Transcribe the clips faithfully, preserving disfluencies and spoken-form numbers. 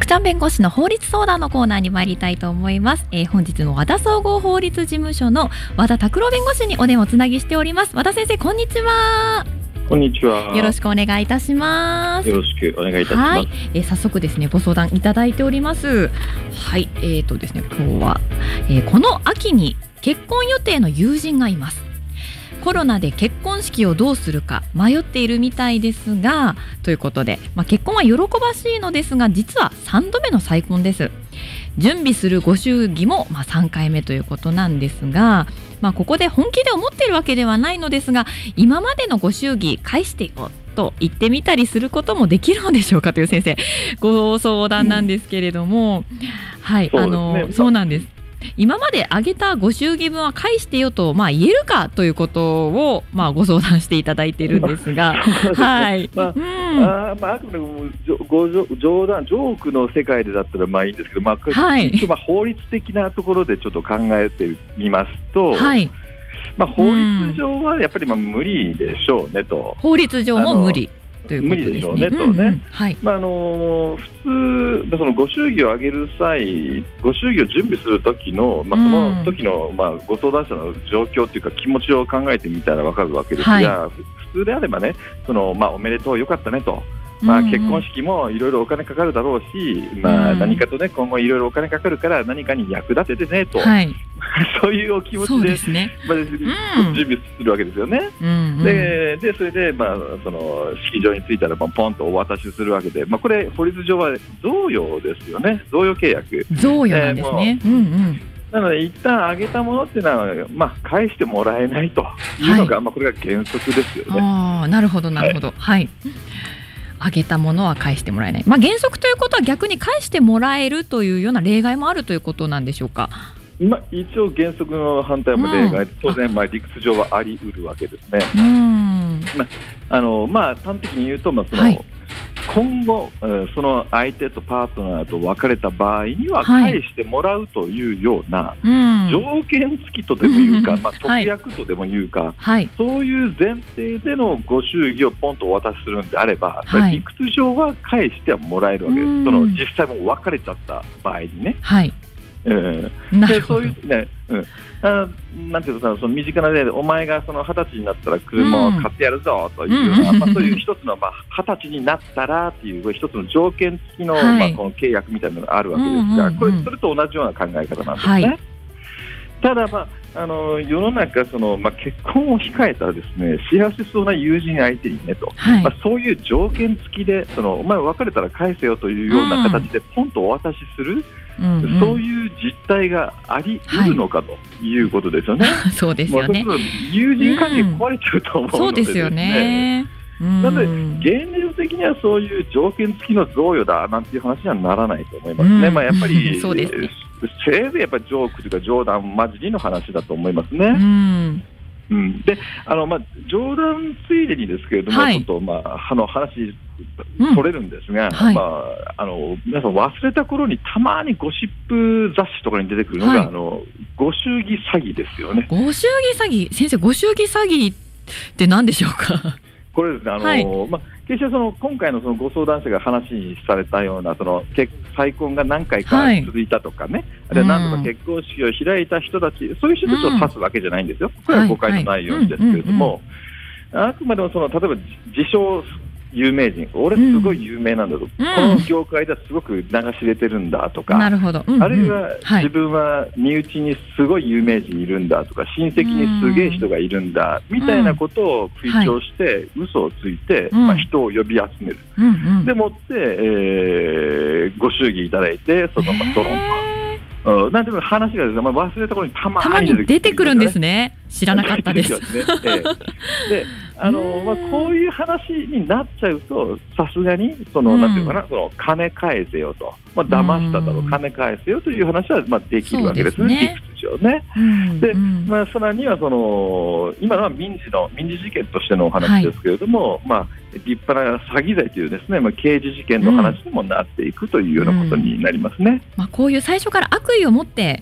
ちゃん弁護士の法律相談のコーナーに参りたいと思います。えー、本日の和田総合法律事務所の和田拓郎弁護士にお電話をつなぎしております。和田先生、こんにちは。 こんにちは。 よろしくお願いいたします。 よろしくお願いいたします。 はい、えー、早速ですね、ご相談いただいております。はい、えーとですね、今日は、えー、この秋に結婚予定の友人がいます。コロナで結婚式をどうするか迷っているみたいですが、ということで、まあ、結婚は喜ばしいのですが、実はさんどめの再婚です。準備するご祝儀もまあさんかいめということなんですが、まあ、ここで本気で思っているわけではないのですが、今までのご祝儀返してよと言ってみたりすることもできるのでしょうかという先生ご相談なんですけれども、うん、はい、あのそうなんです。今まであげたご祝儀分は返してよと、まあ、言えるかということを、まあ、ご相談していただいているんですが、はい、 まあ、うん、あまあ、あくまでもご冗談ジョークの世界でだったらまあいいんですけど、まあはい、まあ、法律的なところでちょっと考えてみますと、はい、まあ、法律上はやっぱりまあ無理でしょうねと。 法律上も無理無理でしょうねとね、うんうん、はい、まあ、あの普通そのご祝儀をあげる際、ご祝儀を準備する時の、まあ、その時の、まあ、ご相談者の状況というか気持ちを考えてみたら分かるわけですが、はい、普通であればね、その、まあ、おめでとうよかったねと、まあ、結婚式もいろいろお金かかるだろうし、まあ、何かとね、今後いろいろお金かかるから何かに役立ててねと、はい、そういうお気持ちで、ね、まあ、準備するわけですよね。うんうん、で, でそれで、まあ、その式場に着いたらポンとお渡しするわけで、まあ、これ法律上は贈与ですよね。贈与契約、 贈与なんですね。えーうんうん、 なので一旦あげたものっていうのは、まあ、返してもらえないというのが、はい、まあ、これが原則ですよね。 あ、なるほどなるほど、はい、はい、あげたものは返してもらえない、まあ、原則ということは逆に返してもらえるというような例外もあるということなんでしょうか。 まあ、一応原則の反対も例外、うん、当然まあ理屈上はあり得るわけですね。うん、まああのまあ、端的に言うと、まあそのはい、今後その相手とパートナーと別れた場合には返してもらうというような条件付きとでも言うか、うん、まあ、特約とでも言うか、はい、そういう前提でのご祝儀をポンとお渡しするんであれば、はい、理屈上は返してはもらえるわけです。その実際もう別れちゃった場合にね。はい、うん、でそういうね、うん、あなんていうか、その身近な例でお前がその二十歳になったら車を買ってやるぞというような、うん、まあ、そういう一つの、まあ、二十歳になったらっていう一つの条件付きの、はい、まあ、この契約みたいなのがあるわけですが、うんうんうん、これそれと同じような考え方なんですね。はい、ただ、まあ、あの世の中その、まあ、結婚を控えたらですね、幸せそうな友人相手にねと、はい、まあ、そういう条件付きでそのお前別れたら返せよというような形でポンとお渡しする、うんうん、そういう実態があり得るのかということですよね。 はい、そうですよね。 まあ、友人関係壊れちゃうと思うので、 そうですよね。 なので現実的にはそういう条件付きの贈与だなんていう話にはならないと思いますね。うん、まあ、やっぱりそうですね、せいぜいやっぱりジョークというか冗談交じりの話だと思いますね。うん、うん、であの、まあ、冗談ついでにですけれども、はい、ちょっと、まあ、あの話取れるんですが、うん、はい、まあ、あの皆さん忘れた頃にたまにゴシップ雑誌とかに出てくるのが、はい、あのご祝儀詐欺ですよね。 ご祝儀詐欺、先生、ご祝儀詐欺って何でしょうか。 これですね、あの、はい、まあ、決してその今回のそのご相談者が話にされたようなその結再婚が何回か続いたとかね、はい、あるいは何度か結婚式を開いた人たち、うん、そういう人たちを指すわけじゃないんですよ。これは誤解のないようにですけれども、あくまでもその例えば自称有名人、俺すごい有名なんだと、うん、この業界ではすごく流し入れてるんだとか、なるほど、うんうん、あるいは自分は身内にすごい有名人いるんだとか、親戚にすげえ人がいるんだ、うん、みたいなことを吹聴して、うん、嘘をついて、うん、まあ、人を呼び集める、うんうん、でもって、えー、ご祝儀いただいてそのままドロンと、うん、なんていうか話がですね、まあ、忘れた頃にたまに出てくるんですね。知らなかったです。ね、えー、 であのまあ、こういう話になっちゃうと、さすがにその、うん、なんていうかな、その金返せよと、まあ、騙しただろう、金返せよという話は、まあ、できるわけですね、理屈上ね。うん、で、まあ、さらにはその今のは民事の民事事件としてのお話ですけれども、はい、まあ、立派な詐欺罪というですね、まあ、刑事事件の話にもなっていくというようなことになりますね。 うん、まあ、こういう最初から悪意を持って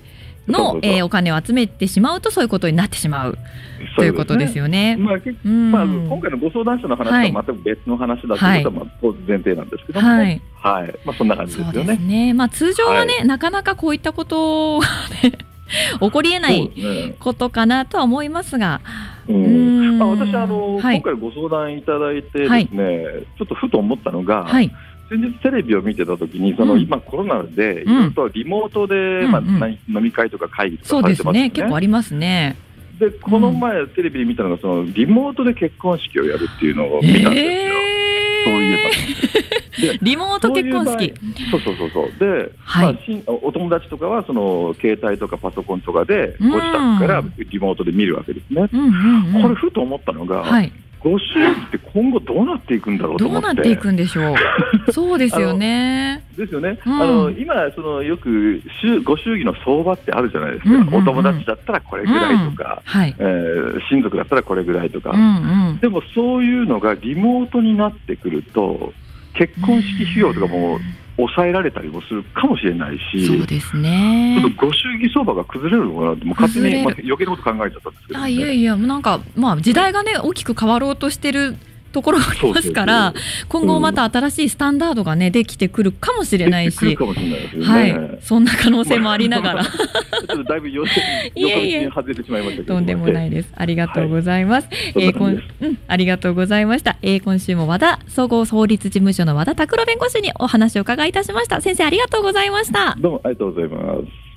のえーお金を集めてしまうとそういうことになってしまうということですよね。 まあうんまあ、今回のご相談者の話はまた別の話だということはまあ前提なんですけども、 はいはいまあ、そんな感じですよね。 そうですね、まあ、通常はね、はい、なかなかこういったことが、ね、起こりえないことかなとは思いますが、 うんまあ、私あの、はい、今回ご相談いただいてですね、はい、ちょっとふと思ったのが、はい、先日テレビを見てたときにその、うん、今コロナで、うん、リモートで、まあうんうん、飲み会とか会議とかされてますよね。そうですね、結構ありますね。でこの前、うん、テレビで見たのがそのリモートで結婚式をやるっていうのを見たんですよ、えー、そういえばリモート結婚式そうそうそうそうで、はいまあ、お友達とかはその携帯とかパソコンとかでご自宅からリモートで見るわけですね、うんうんうん、これふと思ったのが、はいご祝儀って今後どうなっていくんだろうと思って。どうなっていくんでしょうそうですよねですよね、うん、あの今そのよくご祝儀の相場ってあるじゃないですか、うんうんうん、お友達だったらこれぐらいとか、うんはいえー、親族だったらこれぐらいとか、うんうん、でもそういうのがリモートになってくると結婚式費用とかも抑えられたりもするかもしれないし、 そうですね、 ちょっとご祝儀相場が崩れるのかなって、もう勝手に、まあ、余計なこと考えちゃったんですけど、ね、 あいやいや、なんか、まあ、時代が、ね、大きく変わろうとしてるところがありますから、今後また新しいスタンダードが、ね、できてくるかもしれないし、はい、そんな可能性もありながらちょっとだいぶ予想外れてしまいましたけど、とんでもないです。ありがとうございます、はいえー、こんうん、ありがとうございました、えー、今週も和田総合法律事務所の和田拓郎弁護士にお話を伺いいたしました。先生ありがとうございました。 どうもありがとうございます。